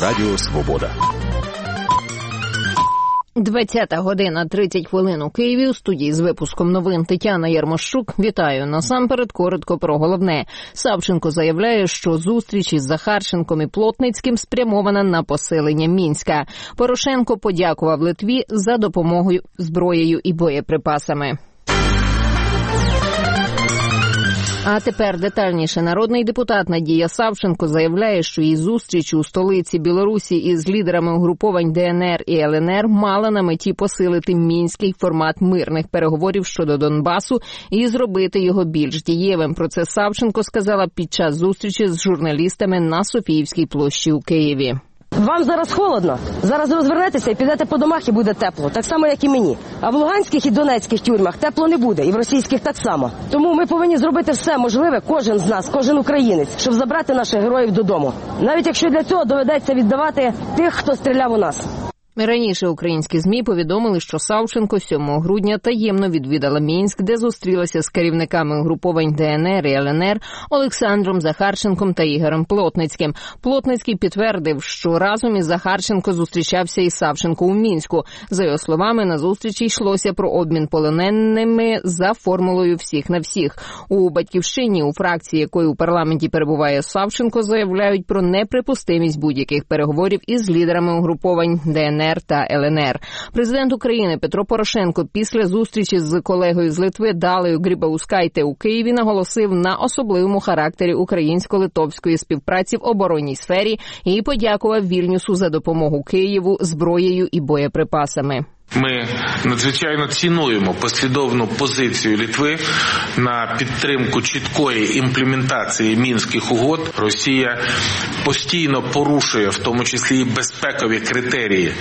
Радіо Свобода. 20:30 у Києві. У студії з випуском новин Тетяна Ярмощук. Вітаю. Насамперед коротко про головне. Савченко заявляє, що зустріч із Захарченком і Плотницьким спрямована на посилення Мінська. Порошенко подякував Литві за допомогою зброєю і боєприпасами. А тепер детальніше. Народний депутат Надія Савченко заявляє, що її зустріч у столиці Білорусі із лідерами угруповань ДНР і ЛНР мала на меті посилити мінський формат мирних переговорів щодо Донбасу і зробити його більш дієвим. Про це Савченко сказала під час зустрічі з журналістами на Софіївській площі у Києві. Вам зараз холодно, зараз розвернетеся і підете по домах і буде тепло, так само, як і мені. А в луганських і донецьких тюрмах тепло не буде, і в російських так само. Тому ми повинні зробити все можливе, кожен з нас, кожен українець, щоб забрати наших героїв додому. Навіть якщо для цього доведеться віддавати тих, хто стріляв у нас. Раніше українські ЗМІ повідомили, що Савченко 7 грудня таємно відвідала Мінськ, де зустрілася з керівниками угруповань ДНР і ЛНР Олександром Захарченком та Ігорем Плотницьким. Плотницький підтвердив, що разом із Захарченко зустрічався і Савченко у Мінську. За його словами, на зустрічі йшлося про обмін полоненими за формулою «всіх на всіх». У «Батьківщині», у фракції якої у парламенті перебуває Савченко, заявляють про неприпустимість будь-яких переговорів із лідерами угруповань ДНР та ЛНР. Президент України Петро Порошенко після зустрічі з колегою з Литви Далею Грибаускайте у Києві наголосив на особливому характері українсько-литовської співпраці в оборонній сфері і подякував Вільнюсу за допомогу Києву зброєю і боєприпасами. Ми надзвичайно цінуємо послідовну позицію Литви на підтримку чіткої імплементації Мінських угод. Росія постійно порушує, в тому числі і безпекові критерії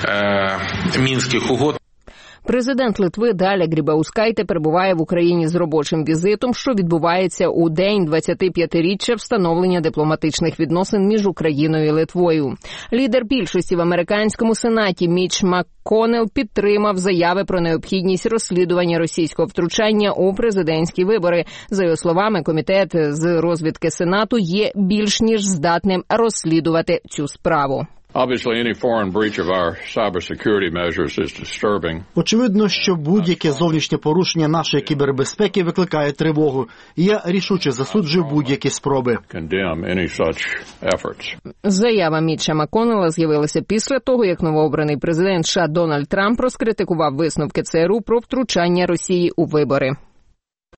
Мінських угод. Президент Литви Даля Грибаускайте перебуває в Україні з робочим візитом, що відбувається у день 25-річчя встановлення дипломатичних відносин між Україною і Литвою. Лідер більшості в американському сенаті Міч МакКоннелл підтримав заяви про необхідність розслідування російського втручання у президентські вибори. За його словами, комітет з розвідки Сенату є більш ніж здатним розслідувати цю справу. Очевидно, що будь-яке зовнішнє порушення нашої кібербезпеки викликає тривогу. І я рішуче засуджую будь-які спроби. Заява Міча МакКоннелла з'явилася після того, як новообраний президент США Дональд Трамп розкритикував висновки ЦРУ про втручання Росії у вибори.